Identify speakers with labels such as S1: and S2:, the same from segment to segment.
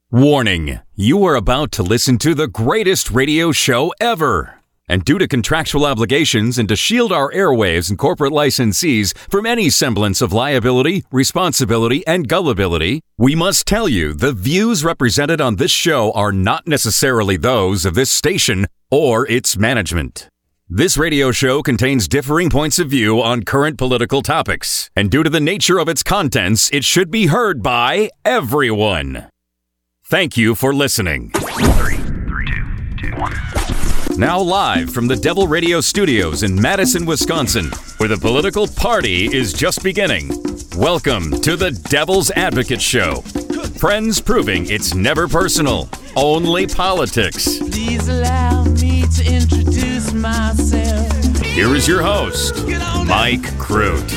S1: Warning, you are about to listen to the greatest radio show ever. And due to contractual obligations and to shield our airwaves and corporate licensees from any semblance of liability, responsibility, and gullibility, we must tell you the views represented on this show are not necessarily those of this station or its management. This radio show contains differing points of view on current political topics, and due to the nature of its contents, it should be heard by everyone. Thank you for listening.
S2: 3, 2, 2, 1.
S1: Now live from the Devil Radio Studios in Madison, Wisconsin, where the political party is just beginning. Welcome to the Devil's Advocate Show. Friends proving it's never personal, only politics.
S3: Please allow me to introduce myself.
S1: Here is your host, Mike Crute.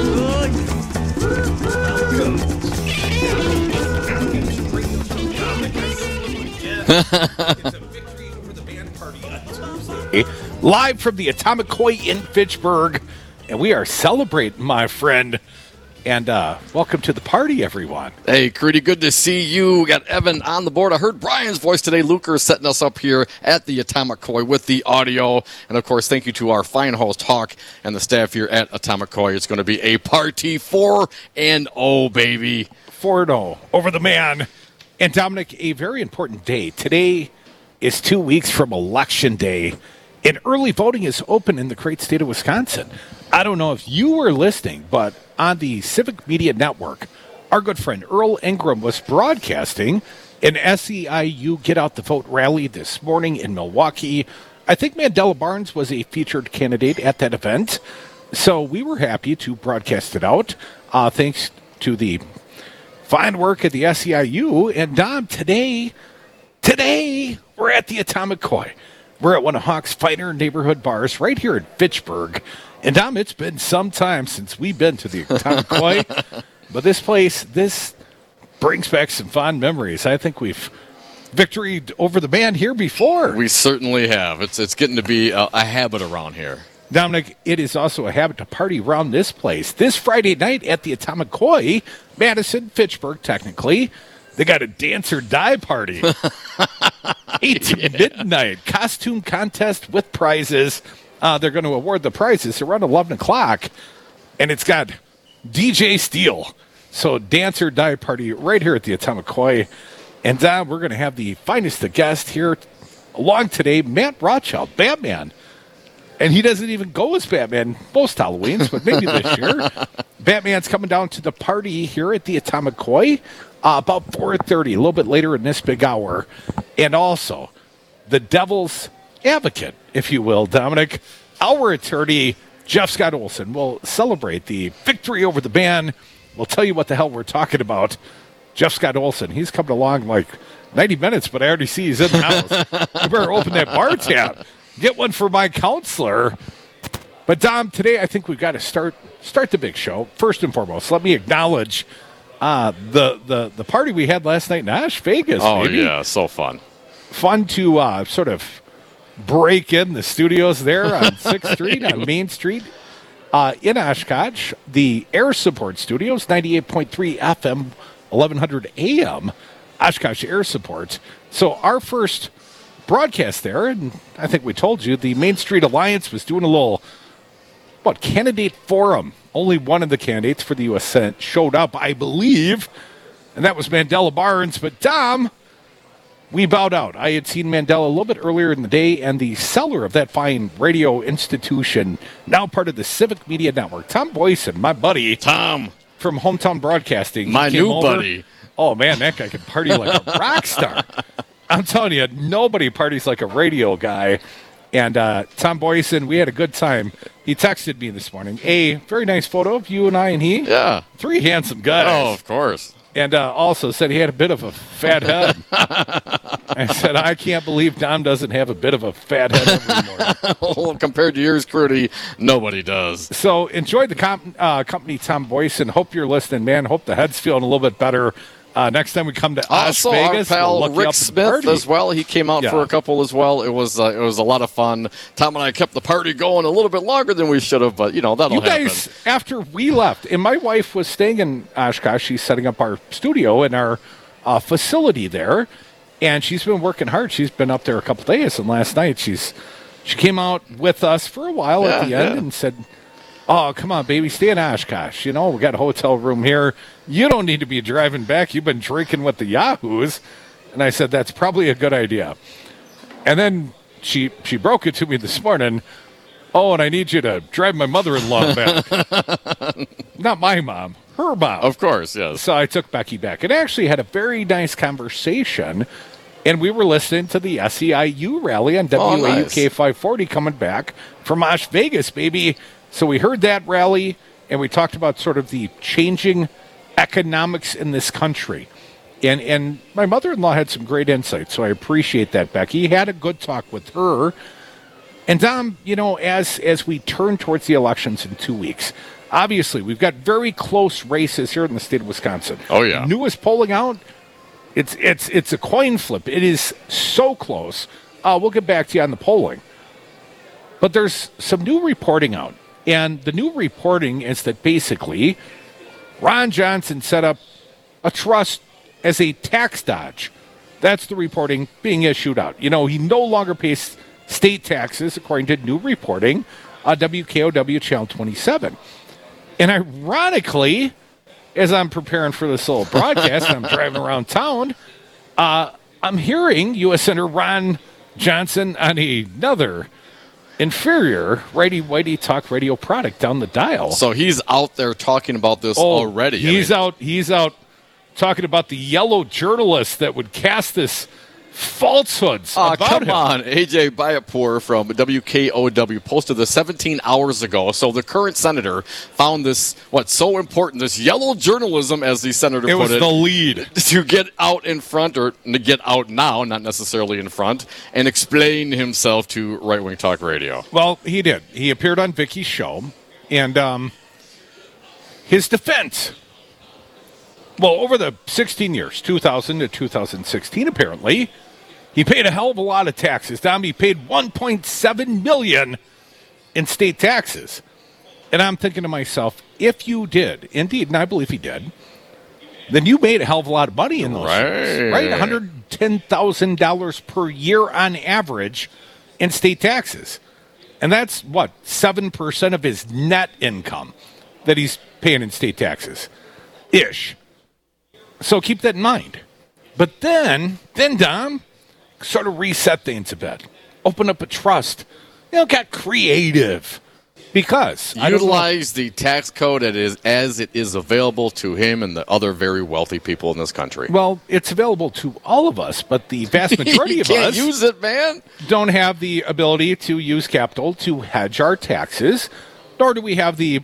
S4: It's a victory over the band party on Tuesday. Live from the Atomic Koi in Fitchburg. And we are celebrating, my friend. And welcome to the party, everyone.
S5: Hey, Crudy, good to see you. We got Evan on the board. I heard Brian's voice today. Luker is setting us up here at the Atomic Koi with the audio. And, of course, thank you to our fine host, Hawk, and the staff here at Atomic Koi. It's going to be a party 4-0, baby.
S4: 4-0 over the man. And, Dominic, a very important day. Today is 2 weeks from Election Day, and early voting is open in the great state of Wisconsin. I don't know if you were listening, but on the Civic Media Network, our good friend Earl Ingram was broadcasting an SEIU Get Out the Vote rally this morning in Milwaukee. I think Mandela Barnes was a featured candidate at that event, so we were happy to broadcast it out. Thanks to the fine work at the SEIU. And Dom, today we're at the Atomic Koi. We're at one of Hawk's finer neighborhood bars right here in Fitchburg. And Dom, it's been some time since we've been to the Atomic Koi, but this brings back some fond memories. I think we've victoried over the band here before.
S5: We certainly have. It's getting to be a habit around here.
S4: Dominic, it is also a habit to party around this place. This Friday night at the Atomic Koi, Madison, Fitchburg, technically, they got a dance or die party. 8 to midnight, costume contest with prizes. They're going to award the prizes around 11 o'clock, and it's got DJ Steele. So dance or die party right here at the Atomic Koi. And we're going to have the finest of guests here along today, Matt Rothschild, Batman. And he doesn't even go as Batman most Halloweens, but maybe this year. Batman's coming down to the party here at the Atomic Koi about 4:30, a little bit later in this big hour. And also, the Devil's Advocate, if you will, Dominic, our attorney, Jeff Scott Olson, will celebrate the victory over the band. We'll tell you what the hell we're talking about. Jeff Scott Olson, he's coming along like 90 minutes, but I already see he's in the house. You better open that bar tab. Get one for my counselor. But, Dom, today I think we've got to start the big show. First and foremost, let me acknowledge the party we had last night in Osh, Vegas.
S5: Oh,
S4: baby.
S5: yeah, so fun.
S4: Fun to sort of break in the studios there on 6th Street, on Main Street in Oshkosh. The Air Support Studios, 98.3 FM, 1100 AM, Oshkosh Air Support. So our first broadcast there, and I think we told you, the Main Street Alliance was doing a little, candidate forum. Only one of the candidates for the U.S. Senate showed up, I believe, and that was Mandela Barnes. But, Dom, we bowed out. I had seen Mandela a little bit earlier in the day, and the seller of that fine radio institution, now part of the Civic Media Network, Tom Boyson, my buddy.
S5: Tom.
S4: From Hometown Broadcasting.
S5: My new buddy.
S4: Oh, man, that guy can party like a rock star. I'm telling you, nobody parties like a radio guy. And Tom Boyson, we had a good time. He texted me this morning. A very nice photo of you and I and he.
S5: Yeah.
S4: 3 handsome guys.
S5: Oh, of course.
S4: And also said he had a bit of a fat head. I said, I can't believe Tom doesn't have a bit of a fat head anymore.
S5: Well, compared to yours, Crudy, nobody does.
S4: So enjoy the company, Tom Boyson. Hope you're listening, man. Hope the head's feeling a little bit better. Next time we come to Las Vegas,
S5: our pal
S4: we'll
S5: Rick Smith as well. He came out for a couple as well. It was a lot of fun. Tom and I kept the party going a little bit longer than we should have, but that'll happen. You guys,
S4: after we left, and my wife was staying in Oshkosh. She's setting up our studio, and our facility there, and she's been working hard. She's been up there a couple days, and last night she came out with us for a while at the end and said, "Oh, come on, baby, stay in Oshkosh. We got a hotel room here. You don't need to be driving back. You've been drinking with the Yahoos." And I said, "That's probably a good idea." And then she broke it to me this morning. "Oh, and I need you to drive my mother-in-law back." Not my mom, her mom.
S5: Of course, yes.
S4: So I took Becky back and actually had a very nice conversation. And we were listening to the SEIU rally on WAUK 540 coming back from Las Vegas, baby. So we heard that rally, and we talked about sort of the changing economics in this country. And my mother-in-law had some great insights, so I appreciate that, Becky. Had a good talk with her. And, Dom, as we turn towards the elections in 2 weeks, obviously we've got very close races here in the state of Wisconsin.
S5: Oh, yeah.
S4: Newest polling out, it's a coin flip. It is so close. We'll get back to you on the polling. But there's some new reporting out. And the new reporting is that basically Ron Johnson set up a trust as a tax dodge. That's the reporting being issued out. He no longer pays state taxes, according to new reporting, WKOW Channel 27. And ironically, as I'm preparing for this little broadcast and I'm driving around town, I'm hearing U.S. Senator Ron Johnson on another inferior righty-whitey talk radio product down the dial.
S5: So he's out there talking about this already.
S4: He's out talking about the yellow journalist that would cast this falsehoods about
S5: come
S4: him.
S5: on. AJ Bayapur from WKOW posted this 17 hours ago. So the current senator found this, so important, this yellow journalism, as the senator put it.
S4: It was the lead.
S5: To get out in front, or to get out now, not necessarily in front, and explain himself to right-wing talk radio.
S4: Well, he did. He appeared on Vicky's show, and his defense, over the 16 years, 2000 to 2016, apparently, he paid a hell of a lot of taxes. Dom, he paid $1.7 million in state taxes. And I'm thinking to myself, if you did, indeed, and I believe he did, then you made a hell of a lot of money in those years, right? $110,000 per year on average in state taxes. And that's, 7% of his net income that he's paying in state taxes, ish. So keep that in mind. But then Dom, sort of reset things a bit. Open up a trust. Got creative. Because
S5: utilize the tax code as it is available to him and the other very wealthy people in this country.
S4: Well, it's available to all of us, but the vast majority of us
S5: use it, man.
S4: Don't have the ability to use capital to hedge our taxes, nor do we have the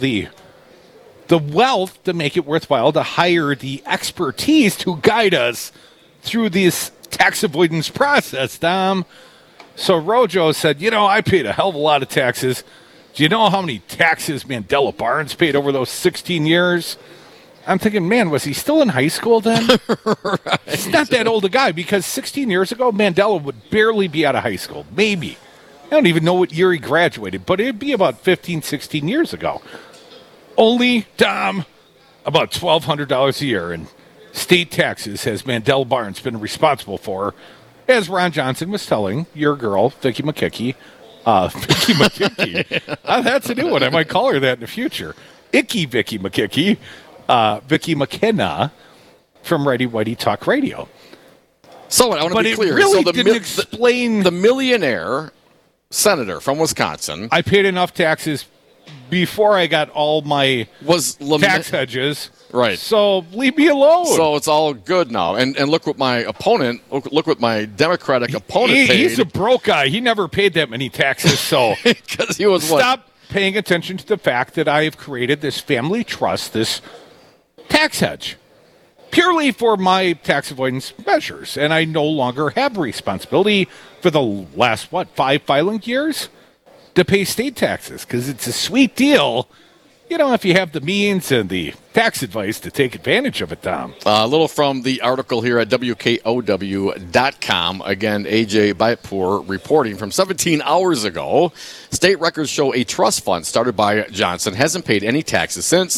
S4: wealth to make it worthwhile to hire the expertise to guide us through this tax avoidance process, Dom. So Rojo said, I paid a hell of a lot of taxes. Do you know how many taxes Mandela Barnes paid over those 16 years? I'm thinking, man, was he still in high school then? Right. He's not that old a guy, because 16 years ago, Mandela would barely be out of high school. Maybe. I don't even know what year he graduated, but it'd be about 15, 16 years ago. Only, Dom, about $1,200 a year in state taxes has Mandela Barnes been responsible for, as Ron Johnson was telling your girl, Vicky McKickey. Vicky McKickey. That's a new one. I might call her that in the future. Icky Vicky McKickey. Vicky McKenna from Righty Whitey Talk Radio.
S5: So I want to be clear.
S4: Really
S5: so
S4: didn't explain
S5: the millionaire senator from Wisconsin.
S4: I paid enough taxes before I got all my tax hedges.
S5: Right.
S4: So leave me alone.
S5: So it's all good now. And look what my opponent, look what my Democratic opponent paid.
S4: He's a broke guy. He never paid that many taxes. So
S5: because he was
S4: stop paying attention to the fact that I have created this family trust, this tax hedge, purely for my tax avoidance measures. And I no longer have responsibility for the last, 5 filing years to pay state taxes, because it's a sweet deal. If you have the means and the tax advice to take advantage of it, Tom.
S5: A little from the article here at WKOW.com. Again, AJ Baitpour reporting from 17 hours ago. State records show a trust fund started by Johnson hasn't paid any taxes since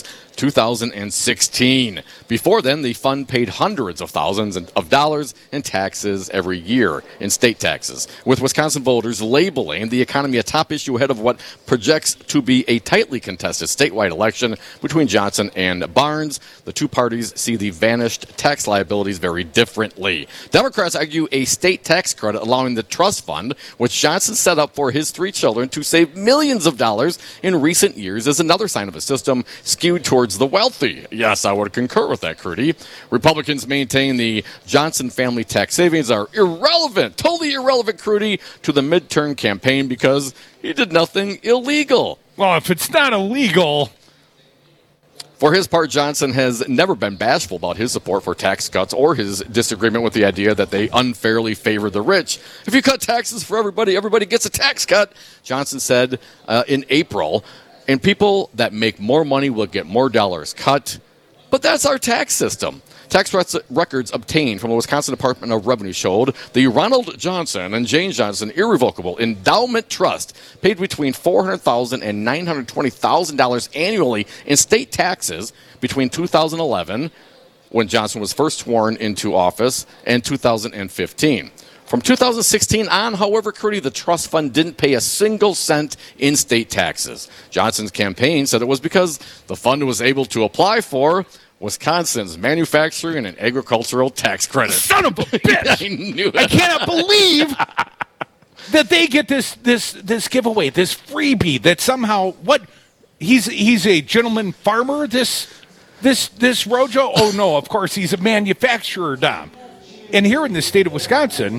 S5: 2016. Before then, the fund paid hundreds of thousands of dollars in taxes every year, in state taxes, with Wisconsin voters labeling the economy a top issue ahead of what projects to be a tightly contested statewide election between Johnson and Barnes. The two parties see the vanished tax liabilities very differently. Democrats argue a state tax credit allowing the trust fund, which Johnson set up for his three children to save millions of dollars in recent years, is another sign of a system skewed towards the wealthy. Yes, I would concur with that, Crudy. Republicans maintain the Johnson family tax savings are irrelevant, totally irrelevant, Crudy, to the midterm campaign because he did nothing illegal.
S4: Well, if it's not illegal...
S5: For his part, Johnson has never been bashful about his support for tax cuts or his disagreement with the idea that they unfairly favor the rich. If you cut taxes for everybody, everybody gets a tax cut, Johnson said in April. And people that make more money will get more dollars cut. But that's our tax system. Tax records obtained from the Wisconsin Department of Revenue showed the Ronald Johnson and Jane Johnson Irrevocable Endowment Trust paid between $400,000 and $920,000 annually in state taxes between 2011, when Johnson was first sworn into office, and 2015. From 2016 on, however, Crudy, the trust fund didn't pay a single cent in state taxes. Johnson's campaign said it was because the fund was able to apply for Wisconsin's manufacturing and agricultural tax credit.
S4: Son of a bitch!
S5: I knew it.
S4: I cannot believe that they get this giveaway, this freebie that somehow he's a gentleman farmer. This Rojo. Oh no, of course he's a manufacturer, Dom. And here in the state of Wisconsin,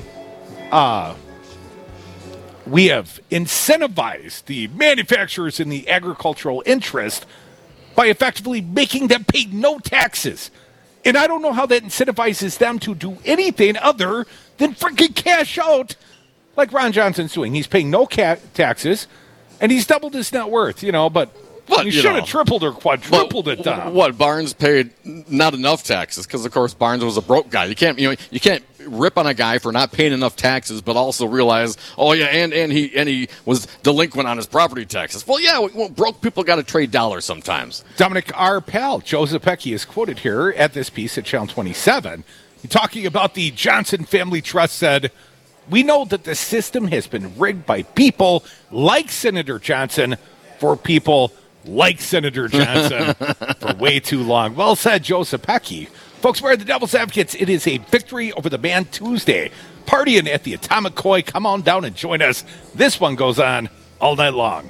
S4: we have incentivized the manufacturers in the agricultural interest by effectively making them pay no taxes. And I don't know how that incentivizes them to do anything other than freaking cash out like Ron Johnson's doing. He's paying no taxes, and he's doubled his net worth, but you should have tripled or quadrupled it, Tom.
S5: What, Barnes paid not enough taxes because, of course, Barnes was a broke guy. You can't rip on a guy for not paying enough taxes, but also realize, oh yeah, and he was delinquent on his property taxes. Well, yeah, broke people got to trade dollars sometimes.
S4: Dominic, our pal, Joe Zepecki, is quoted here at this piece at Channel 27, talking about the Johnson Family Trust, said, "We know that the system has been rigged by people like Senator Johnson for people like Senator Johnson for way too long." Well said, Joe Zepecki. Folks, we're the Devil's Advocates. It is a victory over the band Tuesday. Partying at the Atomic Koi. Come on down and join us. This one goes on all night long.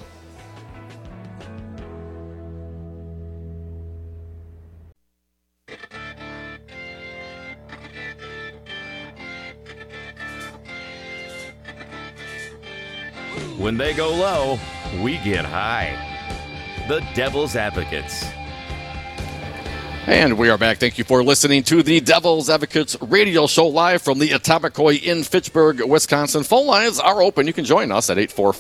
S1: When they go low, we get high. The Devil's Advocates.
S5: And we are back. Thank you for listening to the Devil's Advocates radio show live from the Atomic Koi in Fitchburg, Wisconsin. Phone lines are open. You can join us at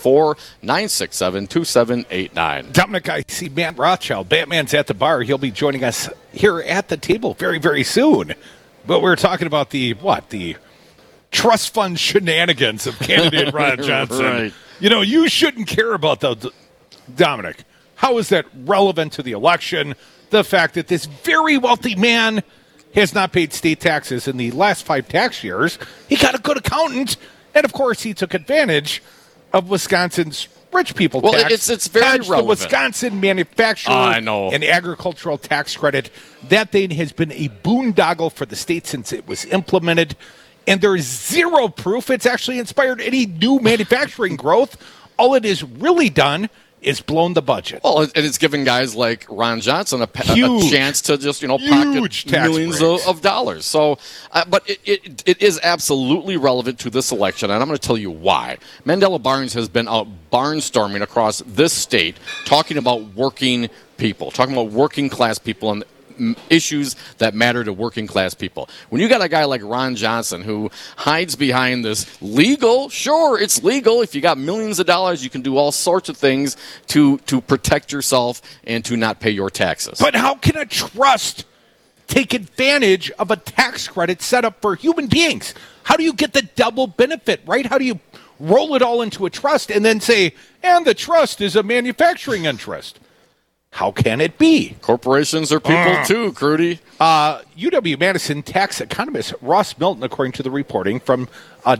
S5: 844-967-2789.
S4: Dominic, I see Matt Rothschild. Batman's at the bar. He'll be joining us here at the table very, very soon. But we're talking about the trust fund shenanigans of candidate Ron Johnson.
S5: Right.
S4: You shouldn't care about those, Dominic. How is that relevant to the election? The fact that this very wealthy man has not paid state taxes in the last 5 tax years. He got a good accountant, and of course he took advantage of Wisconsin's rich people tax.
S5: Well, it's very relevant.
S4: The Wisconsin manufacturer and agricultural tax credit. That thing has been a boondoggle for the state since it was implemented, and there is zero proof it's actually inspired any new manufacturing growth. All it has really done is blown the budget.
S5: Well, and it's given guys like Ron Johnson a chance to just, pocket millions of dollars. So, but it is absolutely relevant to this election, and I'm going to tell you why. Mandela Barnes has been out barnstorming across this state, talking about working people, talking about working class people, and issues that matter to working class people. When you got a guy like Ron Johnson who hides behind this legal, sure, it's legal. If you got millions of dollars, you can do all sorts of things to protect yourself and to not pay your taxes.
S4: But how can a trust take advantage of a tax credit set up for human beings? How do you get the double benefit, right? How do you roll it all into a trust and then say, and the trust is a manufacturing interest? How can it be?
S5: Corporations are people too, Crudy.
S4: UW-Madison tax economist Ross Milton, according to the reporting from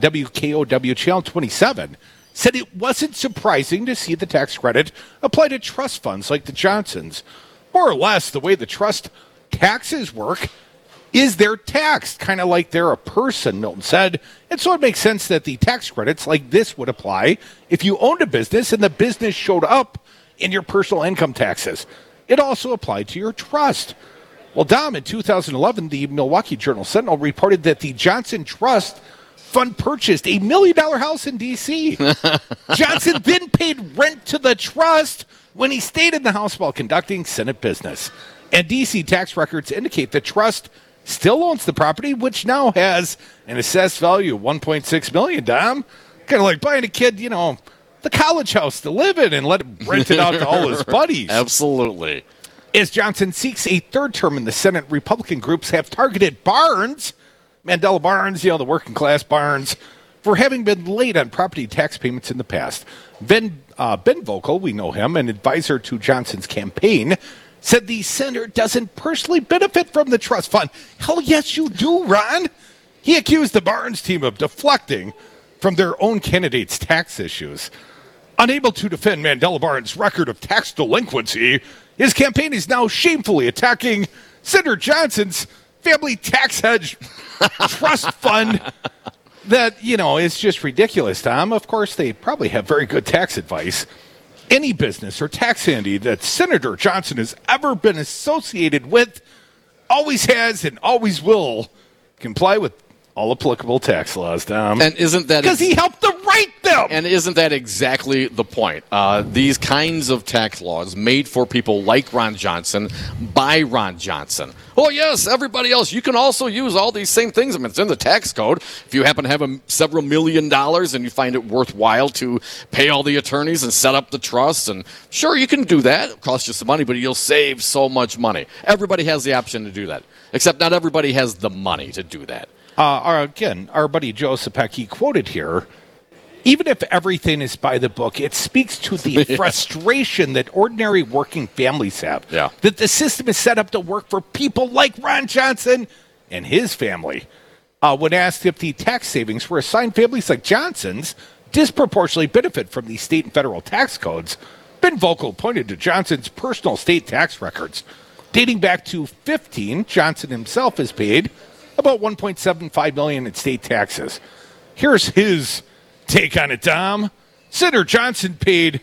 S4: WKOW Channel 27, said it wasn't surprising to see the tax credit apply to trust funds like the Johnsons. More or less, the way the trust taxes work is they're taxed, kind of like they're a person, Milton said. And so it makes sense that the tax credits like this would apply if you owned a business and the business showed up in your personal income taxes. It also applied to your trust. Well, Dom, in 2011, the Milwaukee Journal-Sentinel reported that the Johnson Trust Fund purchased $1 million house in D.C. Johnson then paid rent to the trust when he stayed in the house while conducting Senate business. And D.C. tax records indicate the trust still owns the property, which now has an assessed value of $1.6 million, Dom. Kind of like buying a kid, the college house to live in and let him rent it out to all his buddies.
S5: Absolutely.
S4: As Johnson seeks a third term in the Senate, Republican groups have targeted Barnes, Mandela Barnes, the working class Barnes, for having been late on property tax payments in the past. Ben Vogel, we know him, an advisor to Johnson's campaign, said the senator doesn't personally benefit from the trust fund. Hell yes, you do, Ron. He accused the Barnes team of deflecting from their own candidates' tax issues. Unable to defend Mandela Barnes' record of tax delinquency, his campaign is now shamefully attacking Senator Johnson's family tax hedge trust fund that, is just ridiculous, Tom. Of course, they probably have very good tax advice. Any business or tax entity that Senator Johnson has ever been associated with always has and always will comply with all applicable tax laws, Tom.
S5: And isn't that
S4: because he helped to write them?
S5: And isn't that exactly the point? These kinds of tax laws made for people like Ron Johnson by Ron Johnson. Oh, yes, everybody else, you can also use all these same things. I mean, it's in the tax code. If you happen to have several $1 million and you find it worthwhile to pay all the attorneys and set up the trusts, and sure, you can do that. It'll cost you some money, but you'll save so much money. Everybody has the option to do that, except not everybody has the money to do that.
S4: Our buddy Joe Sapecki quoted here, even if everything is by the book, it speaks to the frustration that ordinary working families have.
S5: Yeah.
S4: That the system is set up to work for people like Ron Johnson and his family. When asked if the tax savings for assigned families like Johnson's disproportionately benefit from the state and federal tax codes, Ben Vogel pointed to Johnson's personal state tax records. Dating back to 2015, Johnson himself has paid about $1.75 million in state taxes. Here's his take on it, Dom. Senator Johnson paid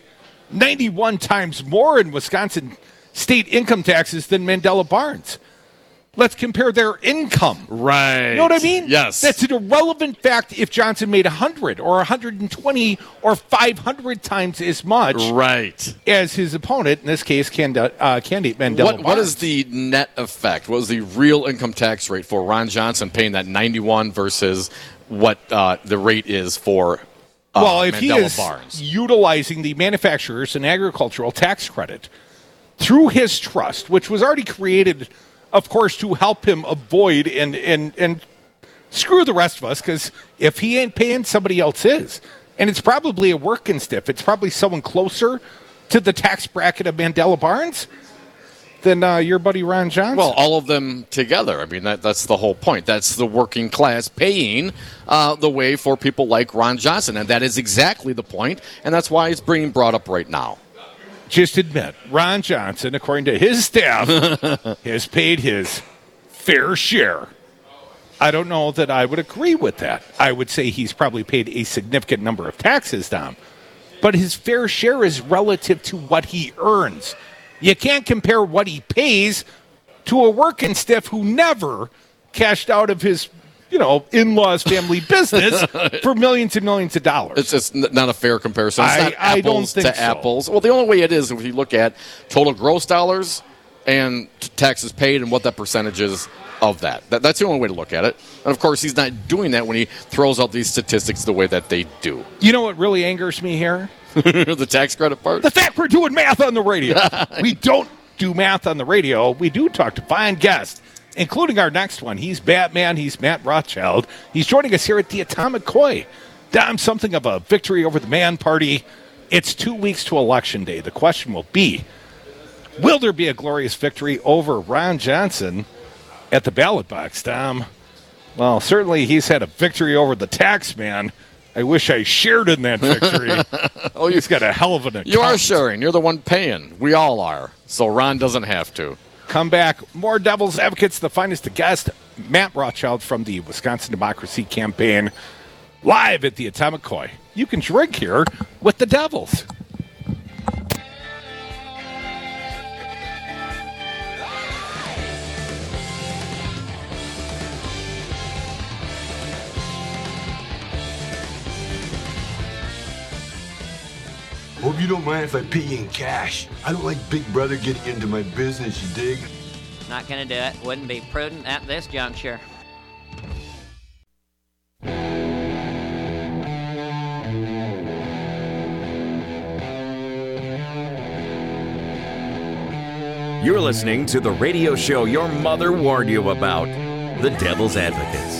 S4: 91 times more in Wisconsin state income taxes than Mandela Barnes. Let's compare their income.
S5: Right.
S4: You know what I mean?
S5: Yes.
S4: That's an irrelevant fact if Johnson made 100 or 120 or 500 times as much as his opponent, in this case, candidate Mandela Barnes.
S5: What is the net effect? What is the real income tax rate for Ron Johnson paying that 91 versus what the rate is for
S4: if
S5: Mandela
S4: he is
S5: Barnes?
S4: Utilizing the manufacturers and agricultural tax credit through his trust, which was already created, of course, to help him avoid and screw the rest of us, because if he ain't paying, somebody else is. And it's probably a working stiff. It's probably someone closer to the tax bracket of Mandela Barnes than your buddy Ron Johnson.
S5: Well, all of them together. I mean, that's the whole point. That's the working class paying the way for people like Ron Johnson. And that is exactly the point, and that's why it's being brought up right now.
S4: Just admit, Ron Johnson, according to his staff, has paid his fair share. I don't know that I would agree with that. I would say he's probably paid a significant number of taxes, Dom. But his fair share is relative to what he earns. You can't compare what he pays to a working stiff who never cashed out of his in-laws family business for millions and millions of dollars.
S5: It's not a fair comparison. It's not
S4: I don't
S5: apples
S4: think
S5: to
S4: so.
S5: apples. Well, the only way it is, if you look at total gross dollars, and taxes paid and what that percentage is of that. That's the only way to look at it. And, of course, he's not doing that when he throws out these statistics the way that they do.
S4: You know what really angers me here?
S5: The tax credit part?
S4: The fact we're doing math on the radio. We don't do math on the radio. We do talk to fine guests, including our next one. He's Batman. He's Matt Rothschild. He's joining us here at the Atomic Koi. Dom, something of a victory over the man party. It's 2 weeks to Election Day. The question will be, will there be a glorious victory over Ron Johnson at the ballot box, Dom? Well, certainly he's had a victory over the tax man. I wish I shared in that victory. Oh, he's got a hell of an account.
S5: You are sharing. You're the one paying. We all are. So Ron doesn't have to.
S4: Come back. More Devil's Advocates, the finest guest, Matt Rothschild from the Wisconsin Democracy Campaign, live at the Atomic Koi. You can drink here with the Devils.
S6: Hope you don't mind if I pay you in cash. I don't like Big Brother getting into my business, you dig?
S7: Not gonna do it. Wouldn't be prudent at this juncture.
S1: You're listening to the radio show your mother warned you about, The Devil's Advocates.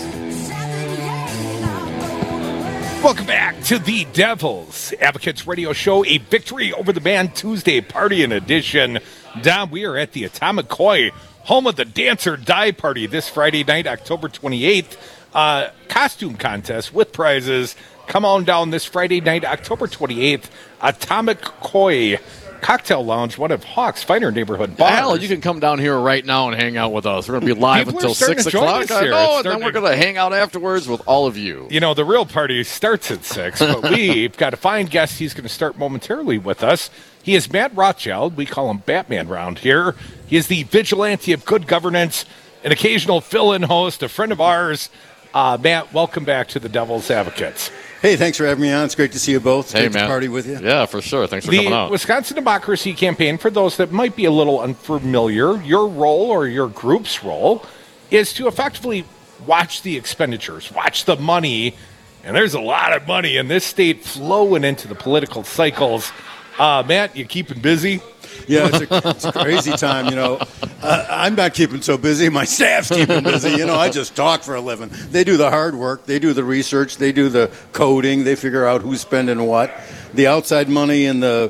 S4: Welcome back to the Devil's Advocates radio show, a victory over the man Tuesday party in edition. Dom, we are at the Atomic Koi, home of the Dancer Die Party this Friday night, October 28th. Costume contest with prizes. Come on down this Friday night, October 28th, Atomic Koi Cocktail Lounge, one of Hawk's finer neighborhood bars.
S5: Hell, you can come down here right now and hang out with us. We're going to be live
S4: People
S5: until 6 o'clock. I know, and then we're going to hang out afterwards with all of you.
S4: You know, the real party starts at 6, but we've got a fine guest. He's going to start momentarily with us. He is Matt Rothschild. We call him Batman around here. He is the vigilante of good governance, an occasional fill-in host, a friend of ours. Matt, welcome back to the Devil's Advocates.
S8: Hey, thanks for having me on. It's great to see you both.
S5: Hey,
S8: great
S5: man.
S8: to party with you.
S5: Yeah, for sure. Thanks for coming out.
S4: The Wisconsin Democracy Campaign, for those that might be a little unfamiliar, your role or your group's role is to effectively watch the expenditures, watch the money, and there's a lot of money in this state flowing into the political cycles. Matt, you keeping busy?
S8: Yeah, it's a crazy time, you know. I'm not keeping so busy. My staff's keeping busy. You know, I just talk for a living. They do the hard work. They do the research. They do the coding. They figure out who's spending what. The outside money in the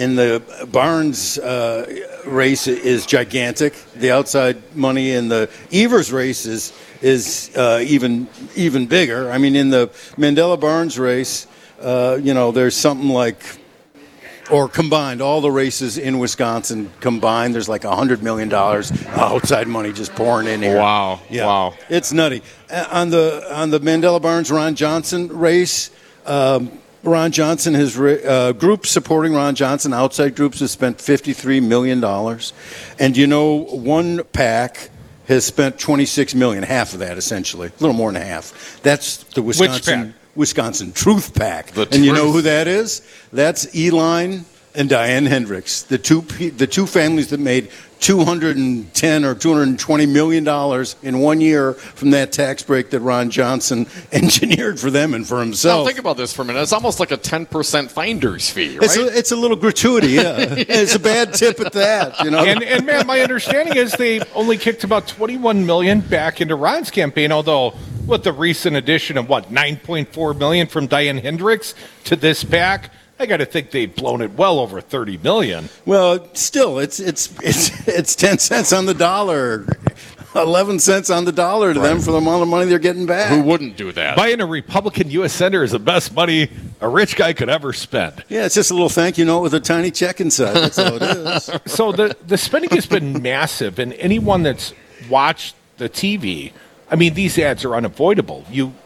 S8: Barnes race is gigantic. The outside money in the Evers race is even bigger. I mean, in the Mandela Barnes race, you know, there's something like, or combined, all the races in Wisconsin combined, there's like $100 million outside money just pouring in here.
S5: Wow.
S8: Yeah.
S5: Wow.
S8: It's nutty. On the Mandela Barnes Ron Johnson race, Ron Johnson, his group supporting Ron Johnson, outside groups, has spent $53 million. And you know, one PAC has spent $26 million, half of that essentially, a little more than half. That's the Wisconsin Truth PAC. And you know who that is? That's Eline and Diane Hendricks, the two families that made $210 or $220 million in 1 year from that tax break that Ron Johnson engineered for them and for himself.
S5: Now, think about this for a minute. It's almost like a 10% finder's fee, right?
S8: It's a little gratuity, yeah. It's a bad tip at that, you know.
S4: And man, my understanding is they only kicked about $21 million back into Ron's campaign, although with the recent addition of, $9.4 million from Diane Hendricks to this PAC, I got to think they've blown it well over $30 million.
S8: Well, still, it's 10 cents on the dollar, 11 cents on the dollar to them for the amount of money they're getting back.
S5: Who wouldn't do that?
S4: Buying a Republican U.S. Senator is the best money a rich guy could ever spend.
S8: Yeah, it's just a little thank you note with a tiny check inside. That's all it is.
S4: So the spending has been massive, and anyone that's watched the TV, I mean, these ads are unavoidable.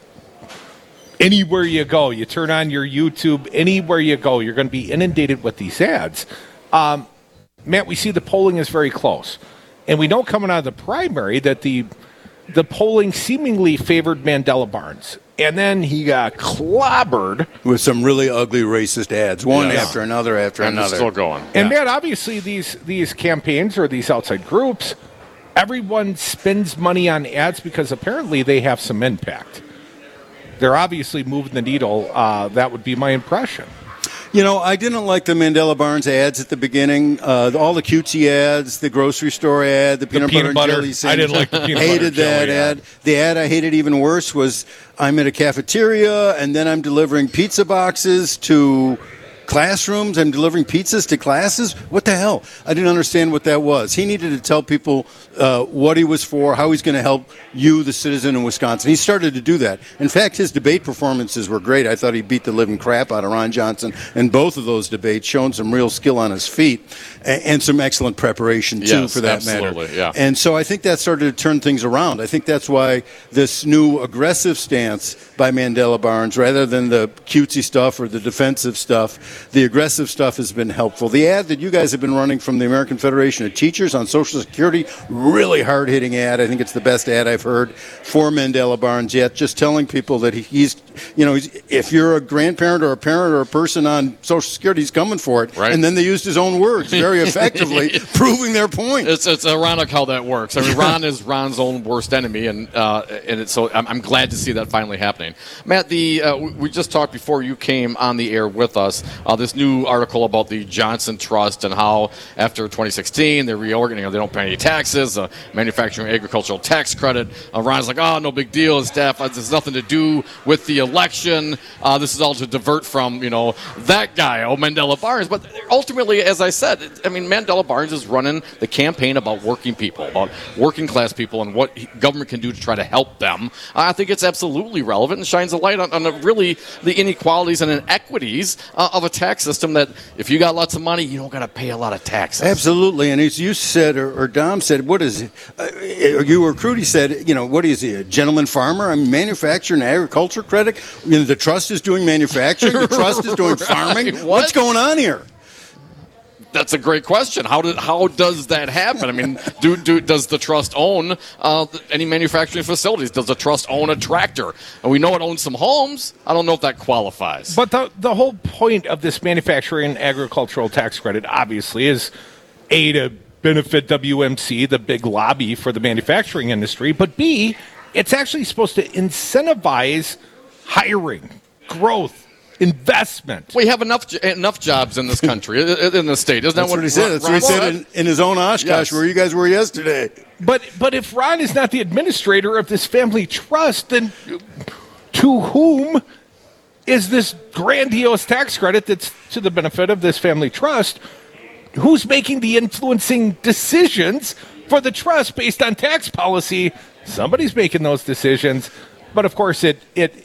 S4: Anywhere you go, you turn on your YouTube, anywhere you go, you're going to be inundated with these ads. Matt, we see the polling is very close. And we know coming out of the primary that the polling seemingly favored Mandela Barnes. and then he got clobbered
S8: with some really ugly racist ads, one
S5: Yes.
S8: after another after
S5: And it's
S8: another.
S5: still going.
S4: And man, obviously these campaigns or these outside groups, everyone spends money on ads because apparently they have some impact. They're obviously moving the needle. That would be my impression.
S8: You know, I didn't like the Mandela Barnes ads at the beginning. All the cutesy ads, the grocery store ad, the peanut butter and jelly
S4: I didn't like the peanut butter
S8: hated that
S4: jelly
S8: ad. The ad I hated even worse was I'm at a cafeteria and then I'm delivering pizza boxes to classrooms. I'm delivering pizzas to classes. What the hell? I didn't understand what that was. He needed to tell people what he was for, how he's going to help you, the citizen in Wisconsin. He started to do that. In fact, his debate performances were great. I thought he beat the living crap out of Ron Johnson in both of those debates, showing some real skill on his feet and some excellent preparation, too,
S5: Yes,
S8: for that
S5: absolutely,
S8: matter.
S5: yeah.
S8: And so I think that started to turn things around. I think that's why this new aggressive stance by Mandela Barnes, rather than the cutesy stuff or the defensive stuff, the aggressive stuff has been helpful. The ad that you guys have been running from the American Federation of Teachers on Social Security, really hard-hitting ad. I think it's the best ad I've heard for Mandela Barnes yet, just telling people that he's if you're a grandparent or a parent or a person on Social Security, he's coming for it.
S5: Right.
S8: And then they used his own words very effectively, proving their point.
S5: It's ironic how that works. I mean, Ron is Ron's own worst enemy, and so I'm glad to see that finally happening. Matt, we just talked before you came on the air with us. This new article about the Johnson Trust and how after 2016 they're reorganizing. They don't pay any taxes. Manufacturing agricultural tax credit. Ron's like, oh, no big deal. His staff this has nothing to do with the election. This is all to divert from that guy, Mandela Barnes. But ultimately, as I said, Mandela Barnes is running the campaign about working people, about working class people, and what government can do to try to help them. I think it's absolutely relevant and shines a light on really the inequalities and inequities of a tax system that if you got lots of money, you don't got to pay a lot of taxes.
S8: Absolutely. And as you said, or Dom said, what is you or Crudy said, what is he, a gentleman farmer? Manufacturing agriculture credit? The trust is doing manufacturing? The trust is doing farming?
S5: What?
S8: What's going on here?
S5: That's a great question. How does that happen? Does the trust own any manufacturing facilities? Does the trust own a tractor? And we know it owns some homes. I don't know if that qualifies.
S4: But the whole point of this manufacturing agricultural tax credit, obviously, is A, to benefit WMC, the big lobby for the manufacturing industry, but B, it's actually supposed to incentivize hiring, growth, investment.
S5: We have enough jobs in this country, in the state. Isn't
S8: That's
S5: that
S8: what he said. That's what he said in his own Oshkosh,
S5: Yes.
S8: where you guys were yesterday.
S4: But if Ron is not the administrator of this family trust, then to whom is this grandiose tax credit that's to the benefit of this family trust? Who's making the influencing decisions for the trust based on tax policy? Somebody's making those decisions. But of course, it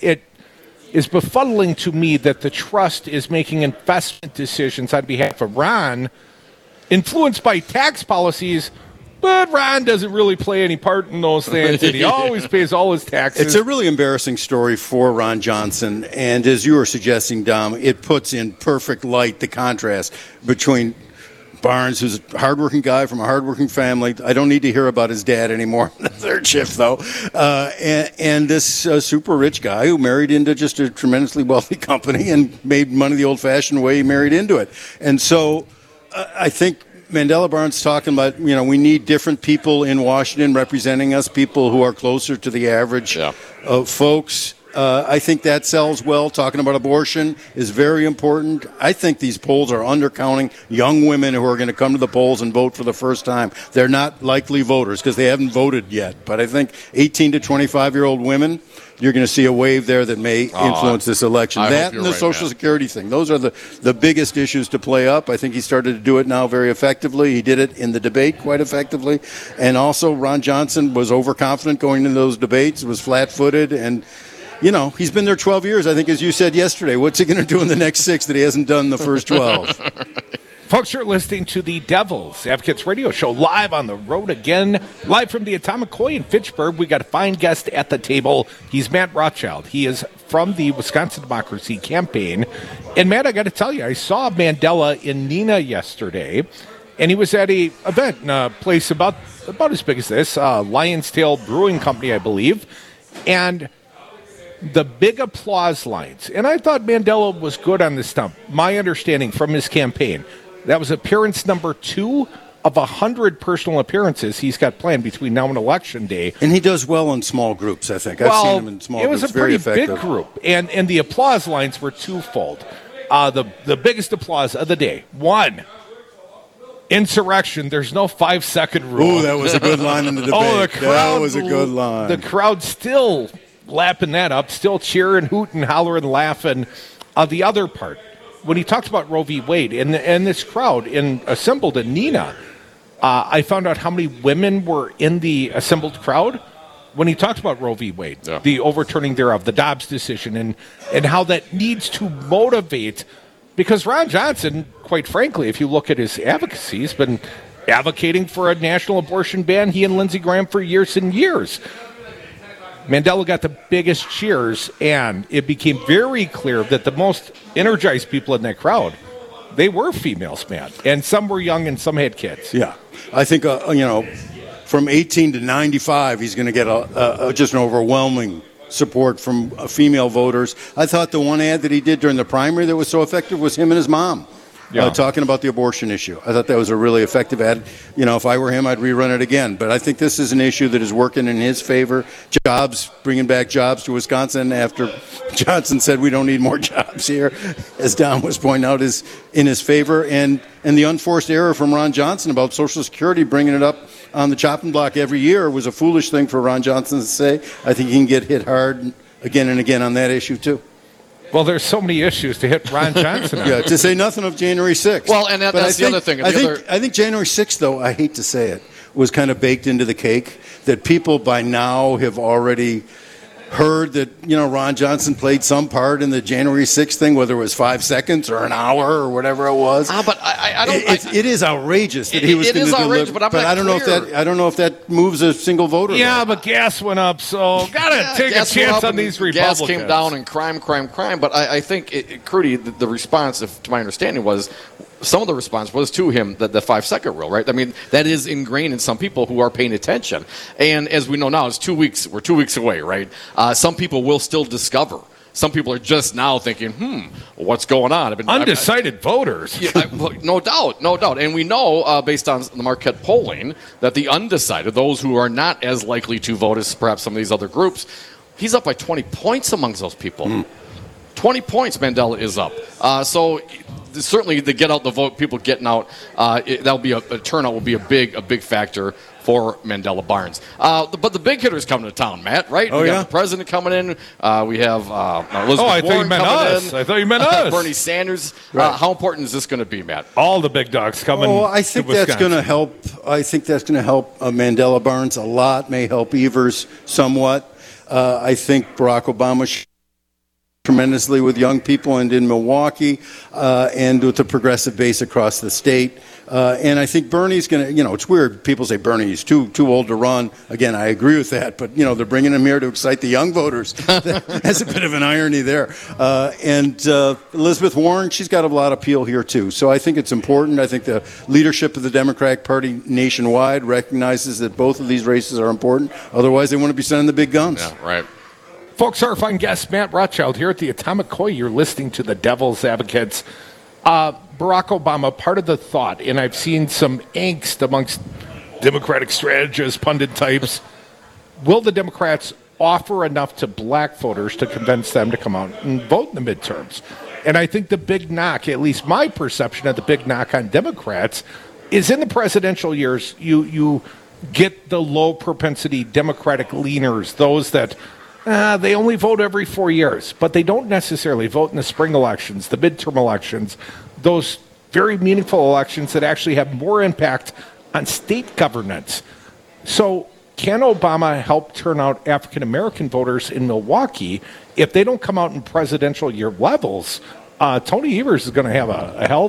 S4: is befuddling to me that the trust is making investment decisions on behalf of Ron, influenced by tax policies, but Ron doesn't really play any part in those things, and he always pays all his taxes.
S8: It's a really embarrassing story for Ron Johnson, and as you were suggesting, Dom, it puts in perfect light the contrast between Barnes, who's a hardworking guy from a hardworking family. I don't need to hear about his dad anymore on the third shift, though. And this super rich guy who married into just a tremendously wealthy company and made money the old-fashioned way he married into it. And so I think Mandela Barnes talking about, we need different people in Washington representing us, people who are closer to the average folks. I think that sells well. Talking about abortion is very important. I think these polls are undercounting young women who are going to come to the polls and vote for the first time. They're not likely voters because they haven't voted yet. But I think 18 to 25-year-old women, you're going to see a wave there that may influence this election. That and the Social Security thing. Those are the biggest issues to play up. I think he started to do it now very effectively. He did it in the debate quite effectively. And also, Ron Johnson was overconfident going into those debates, was flat-footed, and he's been there 12 years, I think, as you said yesterday. What's he going to do in the next 6 that he hasn't done in the first 12?
S4: Folks, you're listening to the Devil's Advocates Radio Show live on the road again, live from the Atomic Koi in Fitchburg. We got a fine guest at the table. He's Matt Rothschild. He is from the Wisconsin Democracy Campaign. And, Matt, I got to tell you, I saw Mandela in Neenah yesterday, and he was at a event in a place about as big as this, Lion's Tail Brewing Company, I believe. And the big applause lines, and I thought Mandela was good on the stump. My understanding from his campaign, that was appearance number 2 of 100 personal appearances he's got planned between now and Election Day.
S8: And he does well in small groups, I think. I've seen him in small groups.
S4: It was a
S8: very
S4: pretty big
S8: effective
S4: group, and the applause lines were twofold. The biggest applause of the day. 1, insurrection. There's no 5-second rule.
S8: Oh, that was a good line in the debate.
S4: The crowd,
S8: that was a good line.
S4: The crowd still lapping that up, still cheering, hooting, hollering, laughing. The other part, when he talked about Roe v. Wade, and this crowd assembled in Neenah, I found out how many women were in the assembled crowd when he talked about Roe v. Wade, the overturning thereof, the Dobbs decision, and how that needs to motivate, because Ron Johnson, quite frankly, if you look at his advocacy, he's been advocating for a national abortion ban, he and Lindsey Graham, for years and years. Mandela got the biggest cheers, and it became very clear that the most energized people in that crowd, they were females, man. And some were young and some had kids.
S8: Yeah. I think, from 18 to 95, he's going to get just an overwhelming support from female voters. I thought the one ad that he did during the primary that was so effective was him and his mom. Talking about the abortion issue. I thought that was a really effective ad. If I were him, I'd rerun it again. But I think this is an issue that is working in his favor. Jobs, bringing back jobs to Wisconsin after Johnson said we don't need more jobs here, as Don was pointing out, is in his favor. And the unforced error from Ron Johnson about Social Security, bringing it up on the chopping block every year, was a foolish thing for Ron Johnson to say. I think he can get hit hard again and again on that issue, too.
S4: Well, there's so many issues to hit Ron Johnson on.
S8: Yeah, to say nothing of January 6th.
S5: Well, and that's the other thing.
S8: I think January 6th, though, I hate to say it, was kind of baked into the cake, that people by now have already heard that, Ron Johnson played some part in the January 6th thing, whether it was 5 seconds or an hour or whatever it was.
S5: But I don't.
S8: It is outrageous that he was going to do. It is outrageous, but I don't know if that moves a single voter.
S4: Yeah, but gas went up, so gotta take a chance on these Republicans.
S5: Gas came down, and crime. But I think, Crudy, the response, to my understanding, was. Some of the response was to him the 5-second rule, right? I mean, that is ingrained in some people who are paying attention. And as we know now, it's 2 weeks. We're 2 weeks away, right? Some people will still discover. Some people are just now thinking, what's going on?
S4: Undecided voters.
S5: No doubt. And we know, based on the Marquette polling, that the undecided, those who are not as likely to vote as perhaps some of these other groups, he's up by 20 points amongst those people. 20 points Mandela is up. So certainly the get out the vote, people getting out, that'll be a turnout will be a big factor for Mandela Barnes. But the big hitters coming to town, Matt, right? We have the president coming in. We have Elizabeth Warren coming in.
S4: I thought you meant us.
S5: Bernie Sanders.
S4: Right.
S5: How important is this going to be, Matt?
S4: All the big dogs coming.
S8: Oh, I think that's going to help. I think that's going to help Mandela Barnes a lot. May help Evers somewhat. I think Barack Obama tremendously with young people and in Milwaukee and with the progressive base across the state. And I think Bernie's going to, it's weird. People say Bernie's too old to run. Again, I agree with that. But, they're bringing him here to excite the young voters. That's a bit of an irony there. And Elizabeth Warren, she's got a lot of appeal here, too. So I think it's important. I think the leadership of the Democratic Party nationwide recognizes that both of these races are important. Otherwise, they wouldn't be sending the big guns.
S5: Yeah, right.
S4: Folks, our fine guest, Matt Rothschild, here at the Atomic Koi. You're listening to the Devil's Advocates. Barack Obama, part of the thought, and I've seen some angst amongst Democratic strategists, pundit types, will the Democrats offer enough to black voters to convince them to come out and vote in the midterms? And I think the big knock, at least my perception of the big knock on Democrats, is in the presidential years, you get the low propensity Democratic leaners, those that they only vote every 4 years, but they don't necessarily vote in the spring elections, the midterm elections, those very meaningful elections that actually have more impact on state governance. So can Obama help turn out African-American voters in Milwaukee? If they don't come out in presidential year levels, Tony Evers is going to have a hell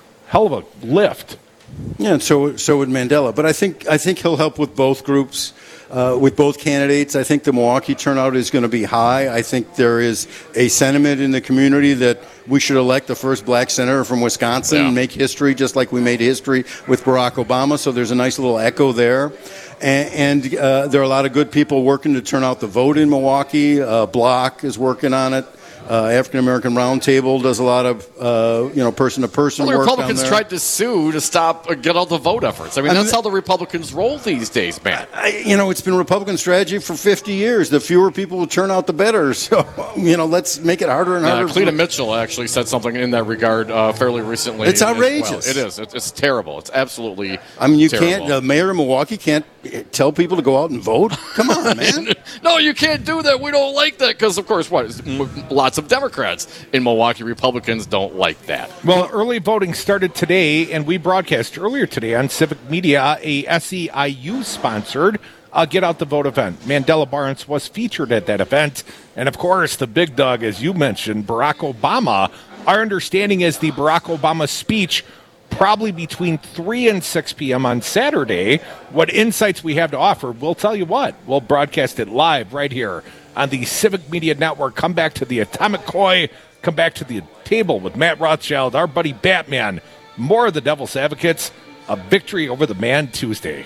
S4: of a lift.
S8: Yeah, and so would Mandela. But I think he'll help with both groups. with both candidates. I think the Milwaukee turnout is going to be high. I think there is a sentiment in the community that we should elect the first black senator from Wisconsin and make history just like we made history with Barack Obama. So there's a nice little echo there. And there are a lot of good people working to turn out the vote in Milwaukee. Block is working on it. African American Roundtable does a lot of person-to-person
S5: Well, the
S8: work.
S5: Republicans tried to sue to stop get out the vote efforts. I mean, that's how the Republicans roll these days, man.
S8: It's been Republican strategy for 50 years. The fewer people who turn out, the better. So, let's make it harder and harder.
S5: Cleta Mitchell actually said something in that regard fairly recently.
S8: It's outrageous.
S5: It is. It's terrible. It's absolutely.
S8: I mean, you
S5: terrible.
S8: can't. The mayor of Milwaukee can't tell people to go out and vote. Come on, man.
S5: No, you can't do that. We don't like that because, of course, lots of Democrats in Milwaukee, Republicans don't like that.
S4: Well, early voting started today, and we broadcast earlier today on Civic Media a SEIU-sponsored Get Out the Vote event. Mandela Barnes was featured at that event. And, of course, the big dog, as you mentioned, Barack Obama. Our understanding is the Barack Obama speech probably between 3 and 6 p.m. on Saturday. What insights we have to offer, we'll tell you what. We'll broadcast it live right here on the Civic Media Network. Come back to the Atomic Koi. Come back to the table with Matt Rothschild, our buddy Batman. More of the Devil's Advocates. A victory over the man Tuesday.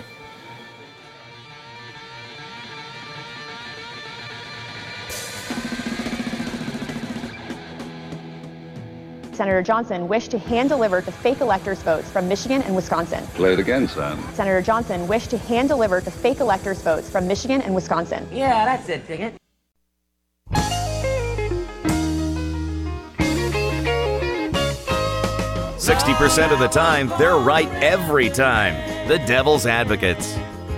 S9: Senator Johnson wished to hand-deliver the fake electors' votes from Michigan and Wisconsin.
S10: Play it again, son.
S9: Senator Johnson wished to hand-deliver the fake electors' votes from Michigan and Wisconsin.
S11: Yeah, that's it, dig it.
S12: %60 of the time, they're right every time. The Devil's Advocates.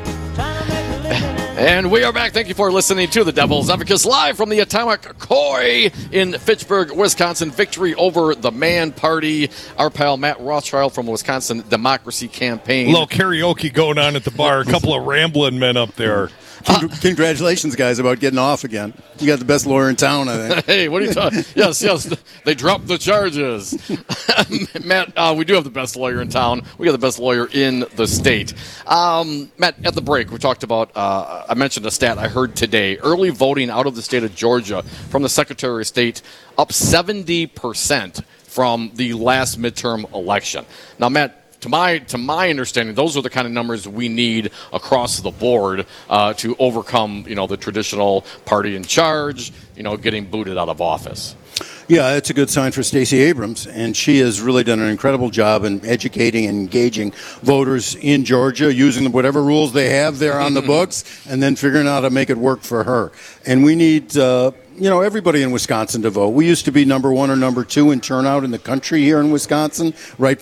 S5: And we are back. Thank you for listening to the Devil's Advocates live from the Atomic Koi in Fitchburg, Wisconsin. Victory over the Man Party. Our pal Matt Rothschild from Wisconsin Democracy Campaign.
S4: A little karaoke going on at the bar. A couple of rambling men up there.
S8: Congratulations, guys, about getting off again. You got the best lawyer in town, I think.
S5: Hey, what are you talking? Yes, they dropped the charges. Matt, we do have the best lawyer in town. We got the best lawyer in the state. Matt, at the break, we talked about, I mentioned a stat I heard today. Early voting out of the state of Georgia from the Secretary of State up 70% from the last midterm election. Now, Matt, to my understanding, those are the kind of numbers we need across the board to overcome, the traditional party in charge, getting booted out of office.
S8: Yeah, it's a good sign for Stacey Abrams, and she has really done an incredible job in educating and engaging voters in Georgia, using whatever rules they have there on the books, and then figuring out how to make it work for her. And we need everybody in Wisconsin to vote. We used to be number 1 or number 2 in turnout in the country here in Wisconsin, right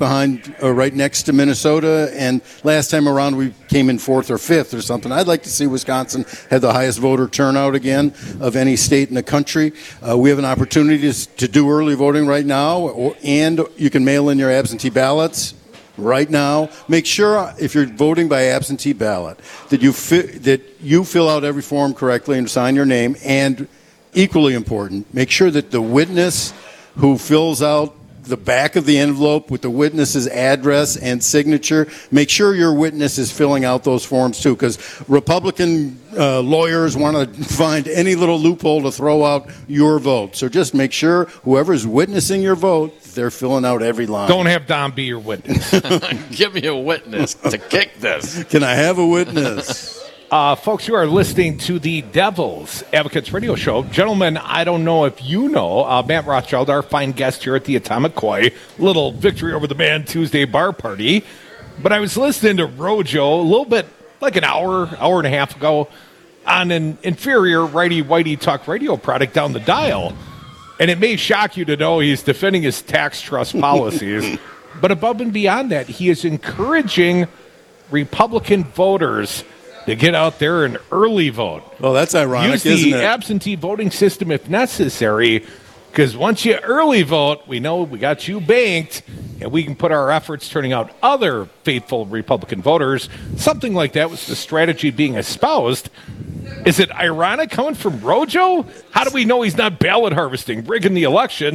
S8: next to Minnesota. And last time around, we came in 4th or 5th or something. I'd like to see Wisconsin have the highest voter turnout again of any state in the country. We have an opportunity to do early voting right now, and you can mail in your absentee ballots right now. Make sure, if you're voting by absentee ballot, that you fill out every form correctly and sign your name. And equally important, make sure that the witness who fills out the back of the envelope with the witness's address and signature, make sure your witness is filling out those forms too, because Republican lawyers want to find any little loophole to throw out your vote. So just make sure whoever's witnessing your vote, they're filling out every line.
S4: Don't have Don be your witness.
S5: Give me a witness to kick this.
S8: Can I have a witness?
S4: Folks, you are listening to the Devil's Advocates radio show. Gentlemen, I don't know if you know, Matt Rothschild, our fine guest here at the Atomic Koi, little victory over the Man Tuesday bar party. But I was listening to Rojo a little bit, like an hour and a half ago, on an inferior righty-whitey talk radio product down the dial. And it may shock you to know he's defending his tax trust policies. But above and beyond that, he is encouraging Republican voters to get out there and early vote.
S8: Well, that's ironic,
S4: isn't
S8: it?
S4: Use the absentee voting system if necessary, because once you early vote, we know we got you banked, and we can put our efforts turning out other faithful Republican voters. Something like that was the strategy being espoused. Is it ironic coming from Rojo? How do we know he's not ballot harvesting, rigging the election?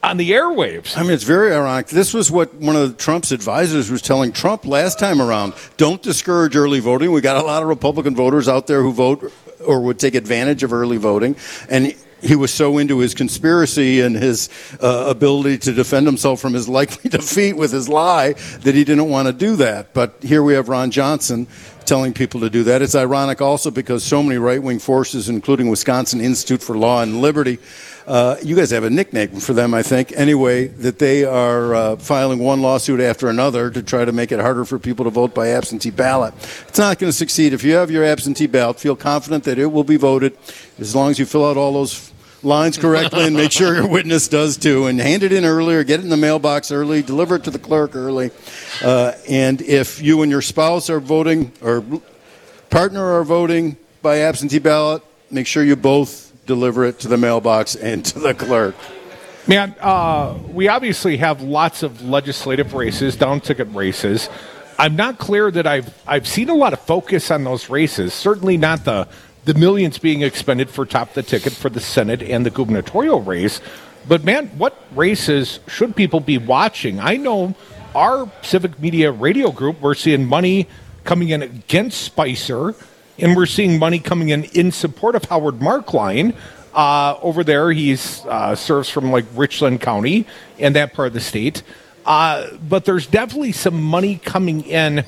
S4: on the airwaves.
S8: I mean, it's very ironic. This was what one of Trump's advisors was telling Trump last time around. Don't discourage early voting. We got a lot of Republican voters out there who vote or would take advantage of early voting. And he was so into his conspiracy and his ability to defend himself from his likely defeat with his lie that he didn't want to do that. But here we have Ron Johnson telling people to do that. It's ironic also because so many right-wing forces, including Wisconsin Institute for Law and Liberty, you guys have a nickname for them, I think, anyway, that they are filing one lawsuit after another to try to make it harder for people to vote by absentee ballot. It's not going to succeed. If you have your absentee ballot, feel confident that it will be voted as long as you fill out all those lines correctly and make sure your witness does too, and hand it in early or get it in the mailbox early, deliver it to the clerk early. And if you and your spouse are voting or partner are voting by absentee ballot, make sure you both deliver it to the mailbox and to the clerk.
S4: Man, we obviously have lots of legislative races, down-ticket races. I'm not clear that I've seen a lot of focus on those races, certainly not the millions being expended for top the ticket for the Senate and the gubernatorial race. But, man, what races should people be watching? I know our Civic Media radio group, we're seeing money coming in against Spicer, and we're seeing money coming in support of Howard Markline. Over there, he's serves from, like, Richland County and that part of the state. But there's definitely some money coming in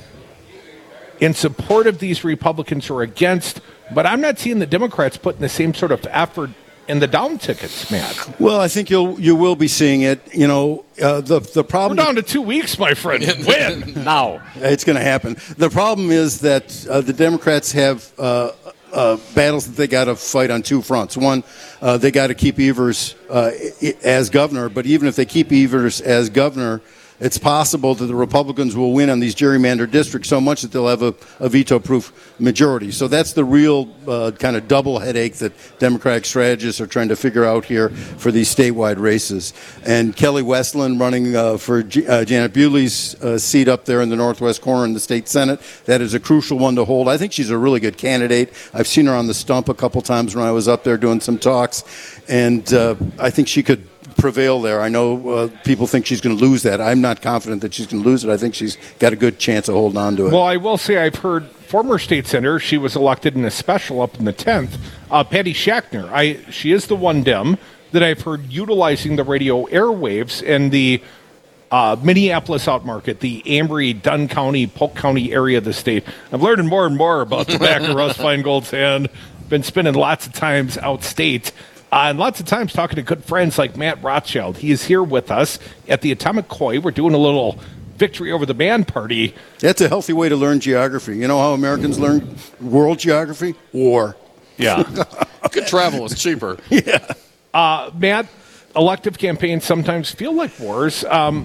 S4: support of these Republicans who are against. But I'm not seeing the Democrats putting the same sort of effort in the down tickets, Matt.
S8: Well, I think you will be seeing it. You know, the problem.
S4: We're down to 2 weeks, my friend. Win now.
S8: It's going to happen. The problem is that the Democrats have battles that they got to fight on two fronts. One, they got to keep Evers as governor. But even if they keep Evers as governor, it's possible that the Republicans will win on these gerrymandered districts so much that they'll have a veto-proof majority. So that's the real kind of double headache that Democratic strategists are trying to figure out here for these statewide races. And Kelly Westland running for Janet Bewley's seat up there in the northwest corner in the state Senate, that is a crucial one to hold. I think she's a really good candidate. I've seen her on the stump a couple times when I was up there doing some talks, and I think she could prevail there. I know people think she's going to lose that. I'm not confident that she's going to lose it. I think she's got a good chance of holding on to it.
S4: Well, I will say I've heard former state senator, she was elected in a special up in the 10th, Patty Schachtner. She is the one Dem that I've heard utilizing the radio airwaves in the Minneapolis outmarket, the Ambry, Dunn County, Polk County area of the state. I'm learning more and more about tobacco, Russ Feingold's hand. Been spending lots of times outstate. And lots of times talking to good friends like Matt Rothschild. He is here with us at the Atomic Koi. We're doing a little victory over the band party.
S8: That's a healthy way to learn geography. You know how Americans learn world geography? War.
S4: Yeah.
S5: Good travel is cheaper.
S8: Yeah.
S4: Matt, elective campaigns sometimes feel like wars.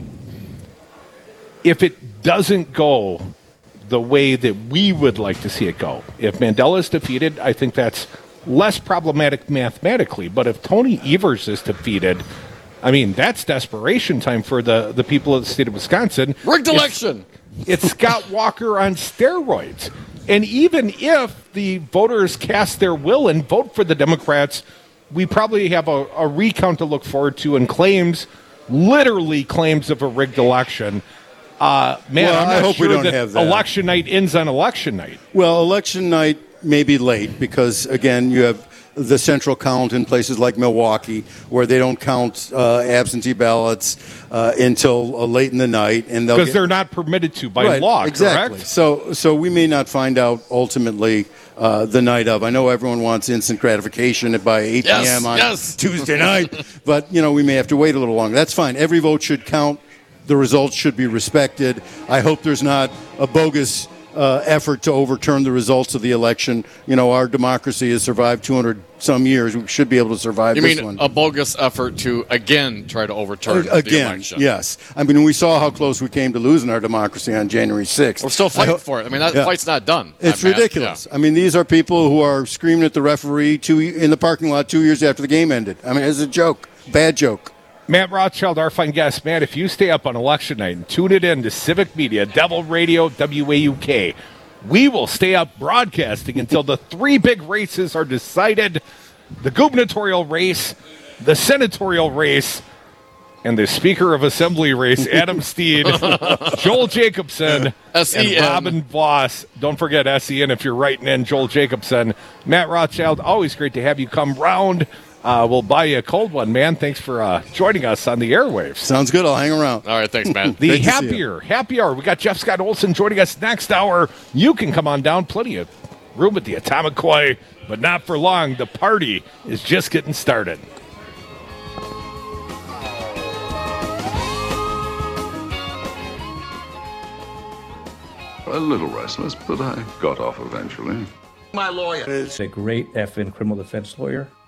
S4: If it doesn't go the way that we would like to see it go, if Mandela is defeated, I think that's less problematic mathematically, but if Tony Evers is defeated, I mean, that's desperation time for the people of the state of Wisconsin.
S5: Rigged election!
S4: It's Scott Walker on steroids. And even if the voters cast their will and vote for the Democrats, we probably have a recount to look forward to and literally claims of a rigged election. Man,
S8: well,
S4: I'm not
S8: I hope
S4: sure
S8: we don't
S4: that
S8: have that.
S4: election night ends on election night.
S8: Well, election night may be late because, again, you have the central count in places like Milwaukee where they don't count absentee ballots until late in the night.
S4: Because they're not permitted to by law,
S8: exactly.
S4: Correct?
S8: So we may not find out ultimately the night of. I know everyone wants instant gratification by 8 p.m. on Tuesday night, but, we may have to wait a little longer. That's fine. Every vote should count. The results should be respected. I hope there's not a bogus effort to overturn the results of the election. Our democracy has survived 200-some years. We should be able to survive this one.
S5: You mean a bogus effort to, again, try to overturn the election?
S8: Yes. I mean, we saw how close we came to losing our democracy on January 6th.
S5: We're still fighting for it. I mean, that fight's not done.
S8: It's ridiculous. Yeah. I mean, these are people who are screaming at the referee in the parking lot 2 years after the game ended. I mean, it's a joke. Bad joke.
S4: Matt Rothschild, our fine guest. Matt, if you stay up on election night and tune it in to Civic Media, Devil Radio, WAUK, we will stay up broadcasting until the three big races are decided. The gubernatorial race, the senatorial race, And the Speaker of Assembly race, Adam Steed, Joel Jacobson,
S5: S-E-N.
S4: and Robin Voss. Don't forget S-E-N if you're writing in Joel Jacobson. Matt Rothschild, always great to have you come round. We'll buy you a cold one, man. Thanks for joining us on the airwaves.
S8: Sounds good. I'll hang around.
S5: All right, thanks, man.
S4: The happy hour. We got Jeff Scott Olson joining us next hour. You can come on down. Plenty of room at the Atomic Koi, but not for long. The party is just getting started.
S10: A little restless, but I got off eventually.
S11: My lawyer is a great effing criminal defense lawyer.